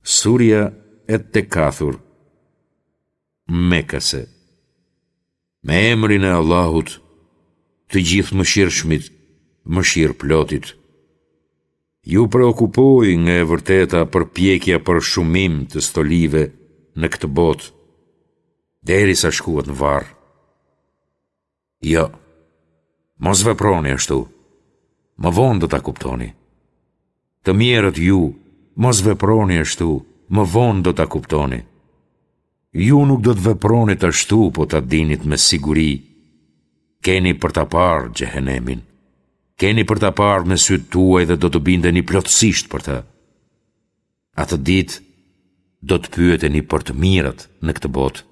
Surja e Tekathur, Mekase. Me emrin e Allahut, të gjithë mëshirshmit, mëshirë plotit. Ju preokupoj nga e vërteta përpjekja për shumim të stolive në këtë botë, derisa shkuat në varr. Jo, mos veproni ashtu, më vonë do ta kuptoni. Të mjerët ju, mos veproni ashtu, më vonë do ta kuptoni. Ju nuk do të veproni ashtu, po ta dinit me siguri. Keni për ta parë xhehenemin. Keni për ta parë me sytë tuaj dhe do të bindeni plotësisht për të. Atë ditë do të pyeteni për të mirët në këtë botë.